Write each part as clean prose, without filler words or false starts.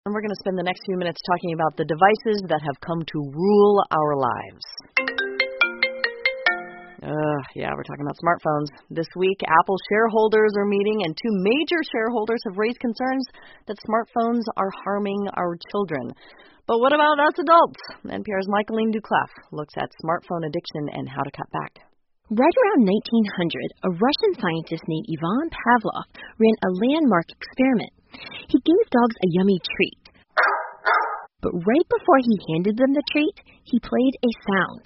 And we're going to spend the next few minutes talking about the devices that have come to rule our lives. We're talking about smartphones. This week, Apple shareholders are meeting, and two major shareholders have raised concerns that smartphones are harming our children. But what about us adults? NPR's Michaeline Doucleff looks at smartphone addiction and how to cut back. Right around 1900, a Russian scientist named Ivan Pavlov ran a landmark experiment. He gave dogs a yummy treat. But right before he handed them the treat, he played a sound.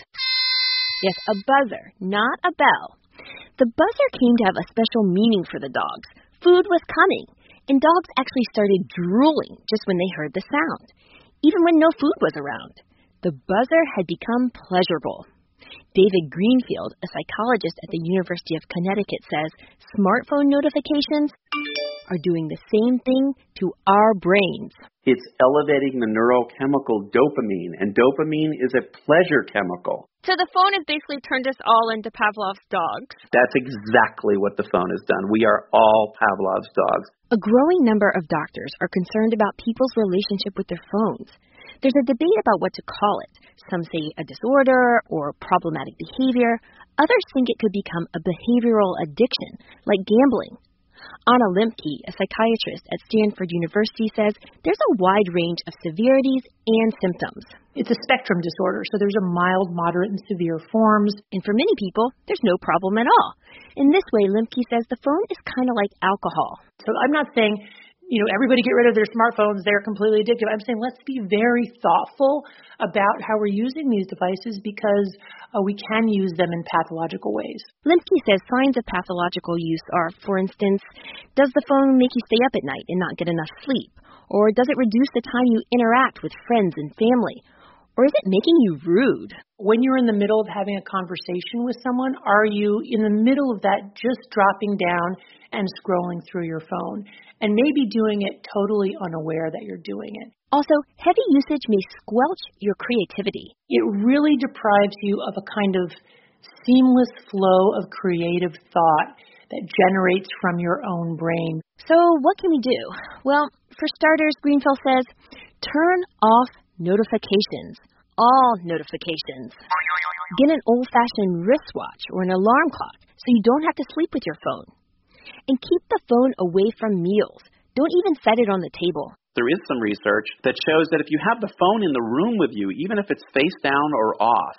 Yes, a buzzer, not a bell. The buzzer came to have a special meaning for the dogs. Food was coming, and dogs actually started drooling just when they heard the sound, even when no food was around. The buzzer had become pleasurable. David Greenfield, a psychologist at the University of Connecticut, says smartphone notifications are doing the same thing to our brains. It's elevating the neurochemical dopamine, and dopamine is a pleasure chemical. So the phone has basically turned us all into Pavlov's dogs. That's exactly what the phone has done. We are all Pavlov's dogs. A growing number of doctors are concerned about people's relationship with their phones. There's a debate about what to call it. Some say a disorder or problematic behavior. Others think it could become a behavioral addiction, like gambling. Anna Lembke, a psychiatrist at Stanford University, says there's a wide range of severities and symptoms. It's a spectrum disorder, so there's a mild, moderate, and severe forms. And for many people, there's no problem at all. In this way, Lembke says the phone is kind of like alcohol. So I'm not saying, everybody get rid of their smartphones, they're completely addictive. I'm saying let's be very thoughtful about how we're using these devices because we can use them in pathological ways. Lembke says signs of pathological use are, for instance, does the phone make you stay up at night and not get enough sleep? Or does it reduce the time you interact with friends and family? Or is it making you rude? When you're in the middle of having a conversation with someone, are you in the middle of that just dropping down and scrolling through your phone? And maybe doing it totally unaware that you're doing it. Also, heavy usage may squelch your creativity. It really deprives you of a kind of seamless flow of creative thought that generates from your own brain. So what can we do? Well, for starters, Greenfield says, turn off notifications. All notifications. Get an old-fashioned wristwatch or an alarm clock so you don't have to sleep with your phone. And keep the phone away from meals. Don't even set it on the table. There is some research that shows that if you have the phone in the room with you, even if it's face down or off,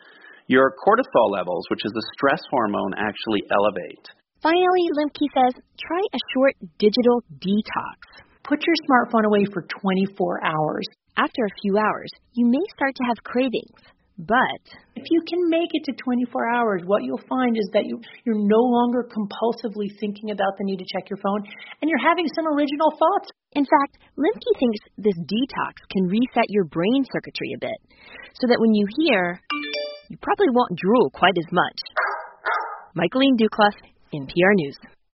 your cortisol levels, which is the stress hormone, actually elevate. Finally, Lembke says, try a short digital detox. Put your smartphone away for 24 hours. After a few hours, you may start to have cravings. But if you can make it to 24 hours, what you'll find is that you're no longer compulsively thinking about the need to check your phone, and you're having some original thoughts. In fact, Lembke thinks this detox can reset your brain circuitry a bit, so that when you hear, you probably won't drool quite as much. Michaeline Doucleff, NPR News.